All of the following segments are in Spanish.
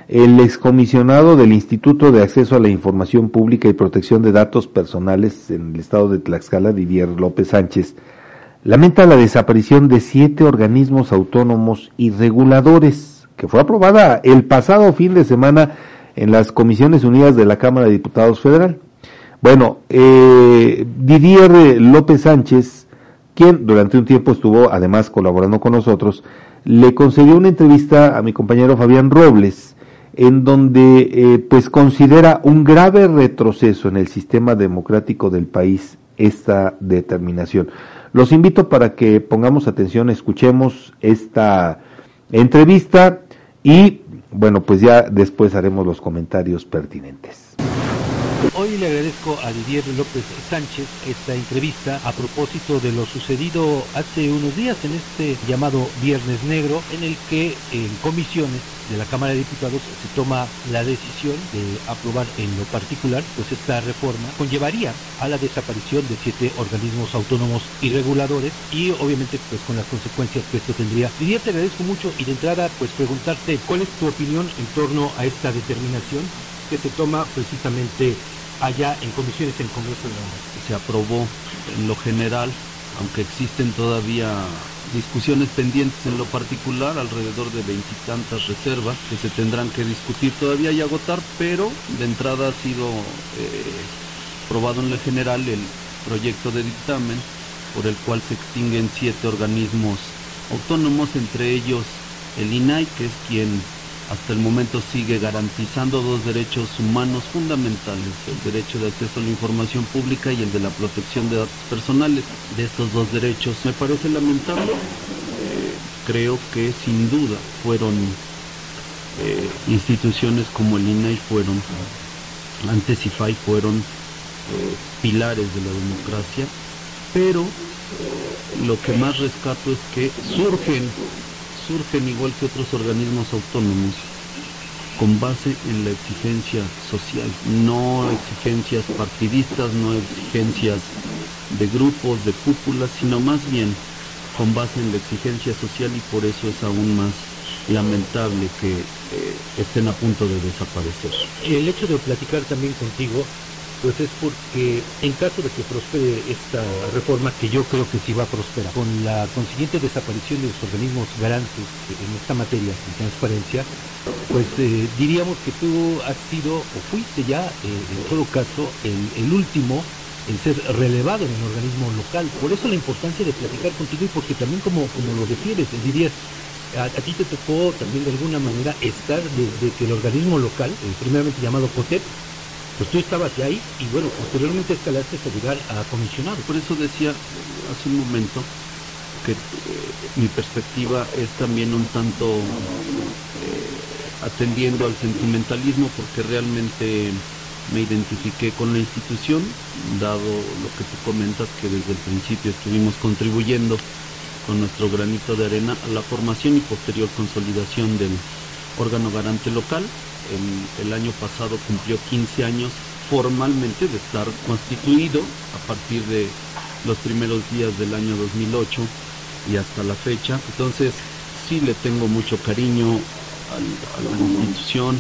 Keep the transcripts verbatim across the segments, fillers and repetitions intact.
El excomisionado del Instituto de Acceso a la Información Pública y Protección de Datos Personales en el estado de Tlaxcala, Didier López Sánchez, lamenta la desaparición de siete organismos autónomos y reguladores, que fue aprobada el pasado fin de semana en las Comisiones Unidas de la Cámara de Diputados Federal. Bueno, eh, Didier López Sánchez, quien durante un tiempo estuvo además colaborando con nosotros, le concedió una entrevista a mi compañero Fabián Robles, en donde eh, pues considera un grave retroceso en el sistema democrático del país esta determinación. Los invito para que pongamos atención, escuchemos esta entrevista y bueno, pues ya después haremos los comentarios pertinentes. Hoy le agradezco a Didier López Sánchez esta entrevista a propósito de lo sucedido hace unos días en este llamado Viernes Negro, en el que en comisiones de la Cámara de Diputados se toma la decisión de aprobar en lo particular, pues esta reforma conllevaría a la desaparición de siete organismos autónomos y reguladores y obviamente pues con las consecuencias que esto tendría. Didier, te agradezco mucho y de entrada pues preguntarte cuál es tu opinión en torno a esta determinación que se toma precisamente allá en comisiones en el Congreso de la Unión. Se aprobó en lo general, aunque existen todavía discusiones pendientes en lo particular, alrededor de veintitantas reservas que se tendrán que discutir todavía y agotar, pero de entrada ha sido eh, aprobado en lo general el proyecto de dictamen por el cual se extinguen siete organismos autónomos, entre ellos el I N A I, que es quien hasta el momento sigue garantizando dos derechos humanos fundamentales, el derecho de acceso a la información pública y el de la protección de datos personales. De estos dos derechos me parece lamentable, eh, creo que sin duda fueron eh, instituciones como el I N A I fueron, antes I F A I fueron eh, pilares de la democracia, pero eh, lo que más rescato es que surgen surgen igual que otros organismos autónomos con base en la exigencia social, no exigencias partidistas, no exigencias de grupos, de cúpulas, sino más bien con base en la exigencia social, y por eso es aún más lamentable que eh, estén a punto de desaparecer. El hecho de platicar también contigo pues es porque en caso de que prospere esta reforma, que yo creo que sí va a prosperar, con la consiguiente desaparición de los organismos garantes en esta materia, en transparencia, pues eh, diríamos que tú has sido, o fuiste ya, eh, en todo caso, el, el último en ser relevado en el organismo local. Por eso la importancia de platicar contigo, y porque también como, como lo refieres, dirías, a, a ti te tocó también de alguna manera estar desde que el organismo local, eh, primeramente llamado COTEP, pues tú estabas ya ahí y bueno, posteriormente escalaste hasta llegar a comisionado. Por eso decía hace un momento que eh, mi perspectiva es también un tanto eh, atendiendo al sentimentalismo, porque realmente me identifiqué con la institución, dado lo que tú comentas, que desde el principio estuvimos contribuyendo con nuestro granito de arena a la formación y posterior consolidación del órgano garante local. El, el año pasado cumplió quince años formalmente de estar constituido a partir de los primeros días del año dos mil ocho y hasta la fecha. Entonces sí le tengo mucho cariño al, a la institución,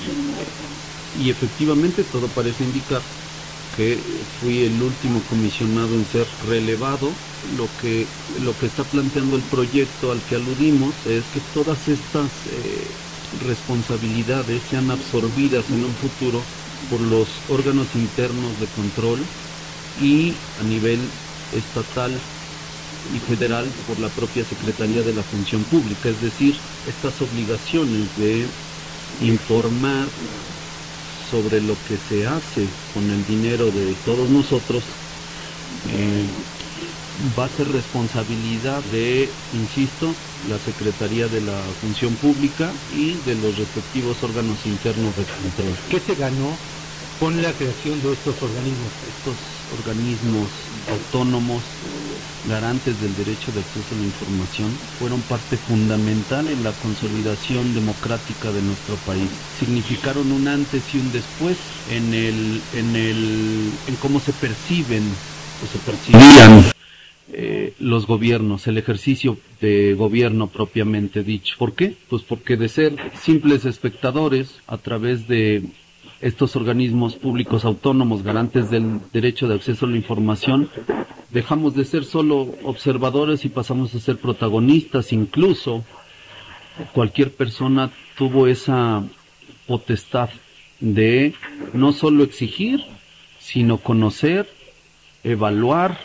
y efectivamente todo parece indicar que fui el último comisionado en ser relevado. Lo que, lo que está planteando el proyecto al que aludimos es que todas estas eh, responsabilidades sean absorbidas en un futuro por los órganos internos de control y a nivel estatal y federal por la propia Secretaría de la Función Pública. Es decir, estas obligaciones de informar sobre lo que se hace con el dinero de todos nosotros eh, va a ser responsabilidad de, insisto, la Secretaría de la Función Pública y de los respectivos órganos internos de control. ¿Qué se ganó con la creación de estos organismos? Estos organismos autónomos, garantes del derecho de acceso a la información, fueron parte fundamental en la consolidación democrática de nuestro país. Significaron un antes y un después en el, en el, en cómo se perciben o se percibían eh, los gobiernos, el ejercicio de gobierno propiamente dicho. ¿Por qué? Pues porque de ser simples espectadores a través de estos organismos públicos autónomos garantes del derecho de acceso a la información, dejamos de ser solo observadores y pasamos a ser protagonistas. Incluso cualquier persona tuvo esa potestad de no solo exigir, sino conocer, evaluar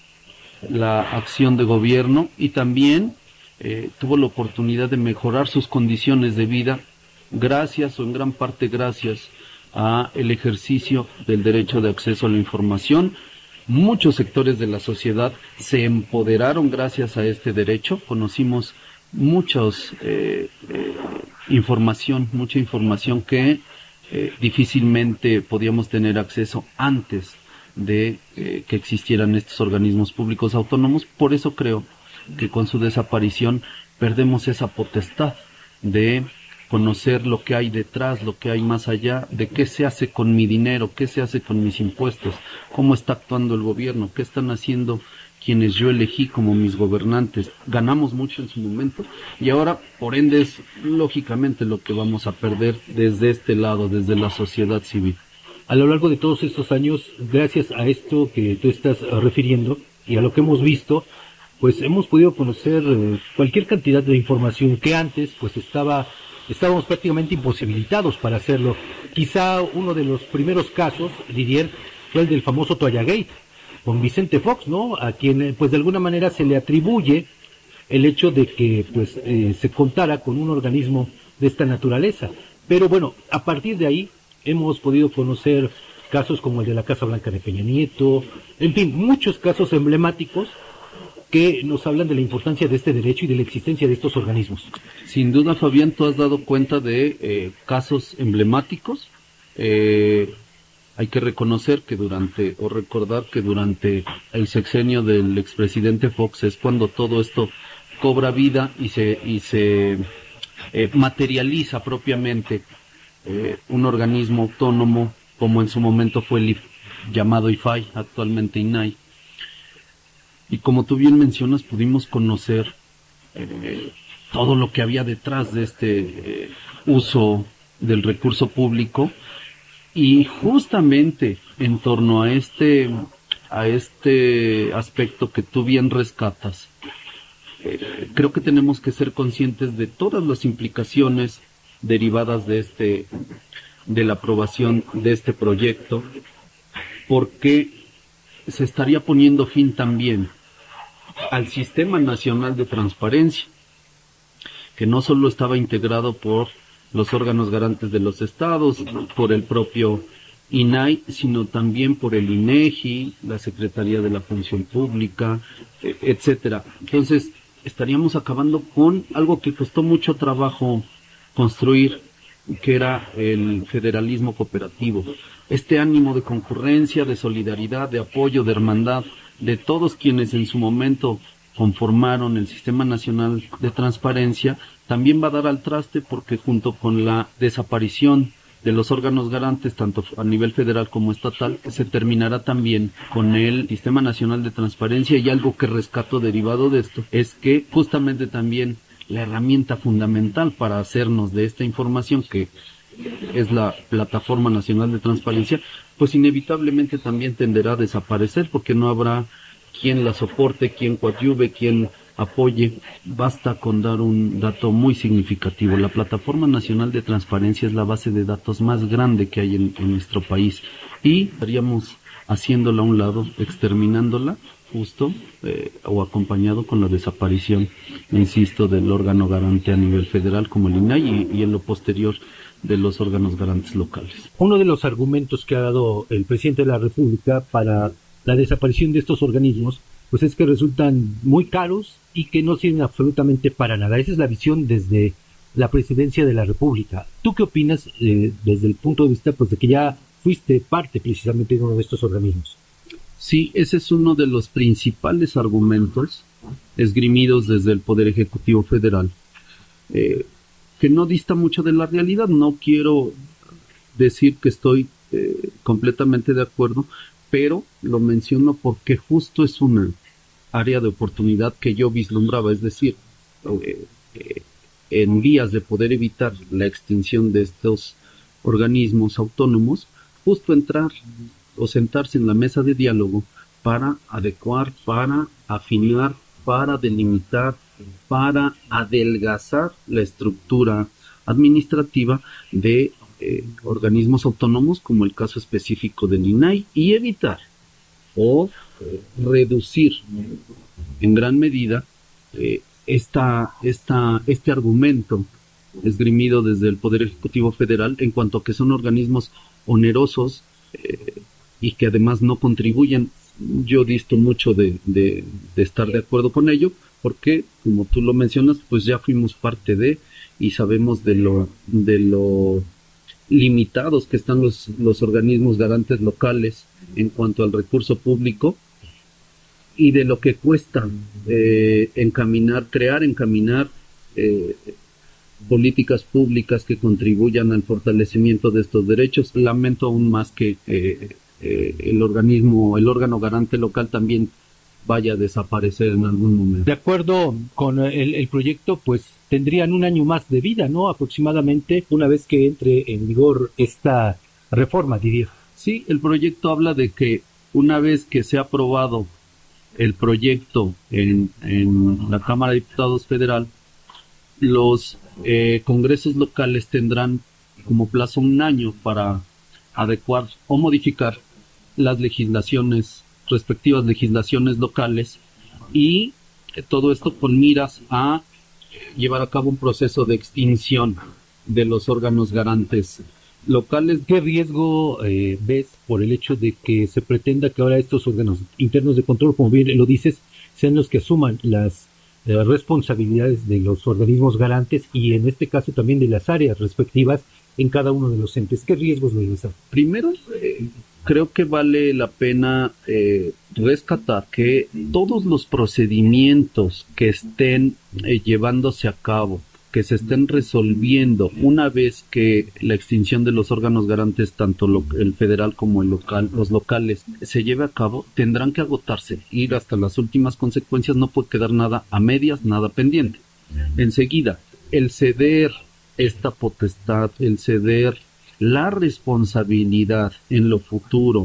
la acción de gobierno y también eh, tuvo la oportunidad de mejorar sus condiciones de vida gracias o en gran parte gracias a el ejercicio del derecho de acceso a la información. Muchos sectores de la sociedad se empoderaron gracias a este derecho. Conocimos muchos eh, eh, información, mucha información que eh, difícilmente podíamos tener acceso antes de eh, que existieran estos organismos públicos autónomos. Por eso creo que con su desaparición perdemos esa potestad de conocer lo que hay detrás, lo que hay más allá, de qué se hace con mi dinero, qué se hace con mis impuestos, cómo está actuando el gobierno, qué están haciendo quienes yo elegí como mis gobernantes. Ganamos mucho en su momento y ahora, por ende, es lógicamente lo que vamos a perder desde este lado, desde la sociedad civil. A lo largo de todos estos años, gracias a esto que tú estás refiriendo y a lo que hemos visto, pues hemos podido conocer eh, cualquier cantidad de información que antes pues estaba estábamos prácticamente imposibilitados para hacerlo. Quizá uno de los primeros casos, Didier, fue el del famoso Toallagate, con Vicente Fox, ¿no? A quien pues de alguna manera se le atribuye el hecho de que pues eh, se contara con un organismo de esta naturaleza. Pero bueno, a partir de ahí hemos podido conocer casos como el de la Casa Blanca de Peña Nieto, en fin, muchos casos emblemáticos que nos hablan de la importancia de este derecho y de la existencia de estos organismos. Sin duda, Fabián, tú has dado cuenta de eh, casos emblemáticos. Eh, hay que reconocer que durante, o recordar que durante el sexenio del expresidente Fox es cuando todo esto cobra vida y se, y se eh, materializa propiamente eh, un organismo autónomo, como en su momento fue el I F, llamado I F A I, actualmente I N A I. Y como tú bien mencionas, pudimos conocer eh, todo lo que había detrás de este eh, uso del recurso público, y justamente en torno a este a este aspecto que tú bien rescatas, eh, creo que tenemos que ser conscientes de todas las implicaciones derivadas de este de la aprobación de este proyecto, porque se estaría poniendo fin también al Sistema Nacional de Transparencia, que no solo estaba integrado por los órganos garantes de los estados, por el propio I N A I, sino también por el I N E G I, la Secretaría de la Función Pública, etcétera. Entonces, estaríamos acabando con algo que costó mucho trabajo construir, que era el federalismo cooperativo. Este ánimo de concurrencia, de solidaridad, de apoyo, de hermandad, de todos quienes en su momento conformaron el Sistema Nacional de Transparencia, también va a dar al traste, porque junto con la desaparición de los órganos garantes, tanto a nivel federal como estatal, se terminará también con el Sistema Nacional de Transparencia. Y algo que rescato derivado de esto es que justamente también la herramienta fundamental para hacernos de esta información, que es la Plataforma Nacional de Transparencia, pues inevitablemente también tenderá a desaparecer, porque no habrá quien la soporte, quien coadyuve, quien apoye. Basta con dar un dato muy significativo. La Plataforma Nacional de Transparencia es la base de datos más grande que hay en, en nuestro país, y estaríamos haciéndola a un lado, exterminándola, justo eh, o acompañado con la desaparición, insisto, del órgano garante a nivel federal como el I N A I, y, y en lo posterior de los órganos garantes locales. Uno de los argumentos que ha dado el presidente de la República para la desaparición de estos organismos, pues es que resultan muy caros y que no sirven absolutamente para nada. Esa es la visión desde la presidencia de la República. ¿Tú qué opinas eh, desde el punto de vista pues de que ya fuiste parte precisamente de uno de estos organismos? Sí, ese es uno de los principales argumentos esgrimidos desde el Poder Ejecutivo Federal, eh, que no dista mucho de la realidad. No quiero decir que estoy eh, completamente de acuerdo, pero lo menciono porque justo es una área de oportunidad que yo vislumbraba, es decir, eh, eh, en vías de poder evitar la extinción de estos organismos autónomos, justo entrar o sentarse en la mesa de diálogo para adecuar, para afinar, para delimitar, para adelgazar la estructura administrativa de eh, organismos autónomos, como el caso específico del I N A I, y evitar o eh, reducir en gran medida eh, esta, esta, este argumento esgrimido desde el Poder Ejecutivo Federal en cuanto a que son organismos onerosos eh, y que además no contribuyen. Yo disto mucho de, de, de estar de acuerdo con ello, porque, como tú lo mencionas, pues ya fuimos parte de y sabemos de lo, de lo limitados que están los, los organismos garantes locales en cuanto al recurso público y de lo que cuesta eh, encaminar, crear, encaminar eh, políticas públicas que contribuyan al fortalecimiento de estos derechos. Lamento aún más que eh, eh, el organismo, el órgano garante local también vaya a desaparecer en algún momento. De acuerdo con el, el proyecto, pues tendrían un año más de vida, ¿no? Aproximadamente, una vez que entre en vigor esta reforma, diría. Sí, el proyecto habla de que una vez que sea aprobado el proyecto en, en la Cámara de Diputados Federal, los eh, congresos locales tendrán como plazo un año para adecuar o modificar las legislaciones, respectivas legislaciones locales, y todo esto con miras a llevar a cabo un proceso de extinción de los órganos garantes locales. ¿Qué riesgo eh, ves por el hecho de que se pretenda que ahora estos órganos internos de control, como bien lo dices, sean los que asuman las eh, responsabilidades de los organismos garantes y en este caso también de las áreas respectivas en cada uno de los entes? ¿Qué riesgos ves? Primero, eh, creo que vale la pena eh, rescatar que todos los procedimientos que estén eh, llevándose a cabo, que se estén resolviendo una vez que la extinción de los órganos garantes, tanto lo, el federal como el local, los locales, se lleve a cabo, tendrán que agotarse, ir hasta las últimas consecuencias, no puede quedar nada a medias, nada pendiente. Enseguida, el ceder esta potestad, el ceder la responsabilidad en lo futuro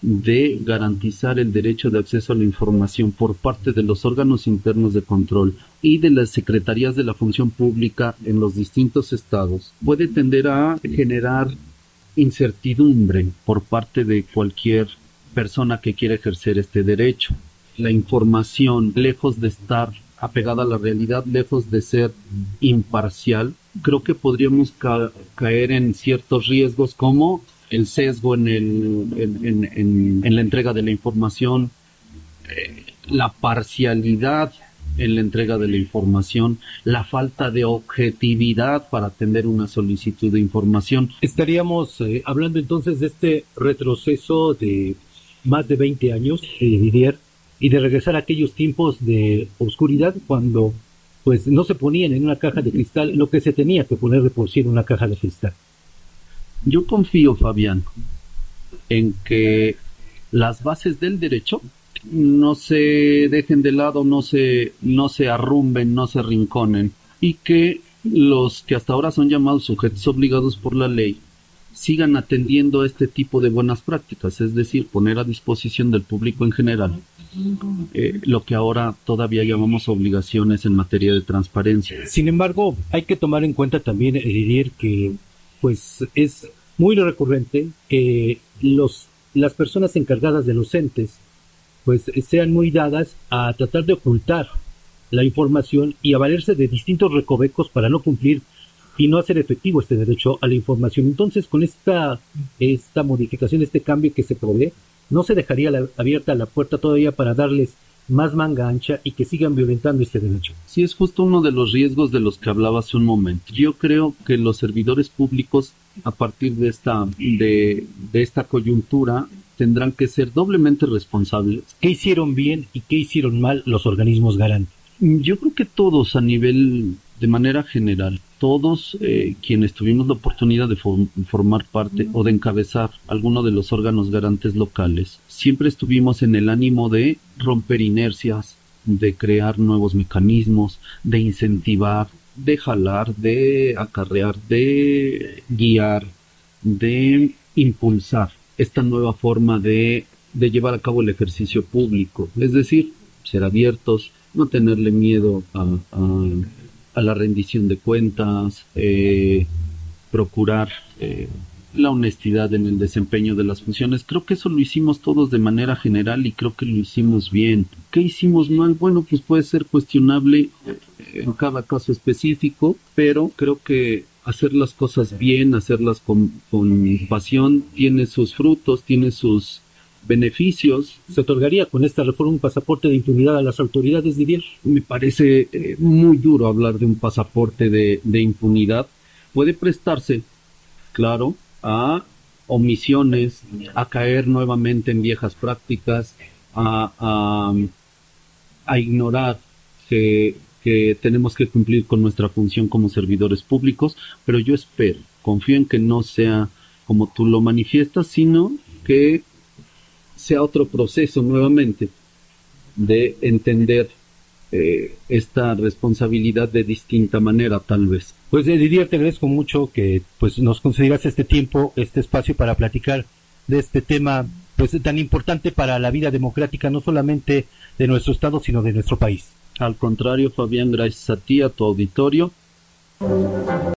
de garantizar el derecho de acceso a la información por parte de los órganos internos de control y de las secretarías de la función pública en los distintos estados, puede tender a generar incertidumbre por parte de cualquier persona que quiera ejercer este derecho. La información, lejos de estar apegada a la realidad, lejos de ser imparcial, creo que podríamos ca- caer en ciertos riesgos como el sesgo en, el, en, en, en, en la entrega de la información, eh, la parcialidad en la entrega de la información, la falta de objetividad para atender una solicitud de información. Estaríamos eh, hablando entonces de este retroceso de más de veinte años, eh, Didier, y de regresar a aquellos tiempos de oscuridad cuando pues no se ponían en una caja de cristal lo que se tenía que poner de por sí en una caja de cristal. Yo confío, Fabián, en que las bases del derecho no se dejen de lado, no se, no se arrumben, no se rinconen, y que los que hasta ahora son llamados sujetos obligados por la ley sigan atendiendo a este tipo de buenas prácticas, es decir, poner a disposición del público en general eh, lo que ahora todavía llamamos obligaciones en materia de transparencia. Sin embargo, hay que tomar en cuenta también, Didier, que pues es muy recurrente que los las personas encargadas de los entes pues sean muy dadas a tratar de ocultar la información y a valerse de distintos recovecos para no cumplir y no hacer efectivo este derecho a la información. Entonces, con esta esta modificación, este cambio que se provee, no se dejaría la, abierta la puerta todavía para darles más manga ancha y que sigan violentando este derecho. Sí, es justo uno de los riesgos de los que hablaba hace un momento. Yo creo que los servidores públicos, a partir de esta de, de esta coyuntura, tendrán que ser doblemente responsables. ¿Qué hicieron bien y qué hicieron mal los organismos garantes? Yo creo que todos, a nivel, de manera general, todos eh, quienes tuvimos la oportunidad de form- formar parte o de encabezar alguno de los órganos garantes locales, siempre estuvimos en el ánimo de romper inercias, de crear nuevos mecanismos, de incentivar, de jalar, de acarrear, de guiar, de impulsar esta nueva forma de, de llevar a cabo el ejercicio público. Es decir, ser abiertos, no tenerle miedo a, a, a la rendición de cuentas, eh, procurar eh, la honestidad en el desempeño de las funciones. Creo que eso lo hicimos todos de manera general y creo que lo hicimos bien. ¿Qué hicimos mal? Bueno, pues puede ser cuestionable en cada caso específico, pero creo que hacer las cosas bien, hacerlas con, con pasión, tiene sus frutos, tiene sus beneficios. ¿Se otorgaría con esta reforma un pasaporte de impunidad a las autoridades, Didier? Me parece eh, muy duro hablar de un pasaporte de, de impunidad. Puede prestarse, claro, a omisiones, a caer nuevamente en viejas prácticas, a, a, a ignorar que, que tenemos que cumplir con nuestra función como servidores públicos, pero yo espero, confío en que no sea como tú lo manifiestas, sino que sea otro proceso nuevamente de entender eh, esta responsabilidad de distinta manera, tal vez. Pues eh, Didier, te agradezco mucho que pues nos concedas este tiempo, este espacio para platicar de este tema pues tan importante para la vida democrática, no solamente de nuestro estado, sino de nuestro país. Al contrario, Fabián, gracias a ti, a tu auditorio.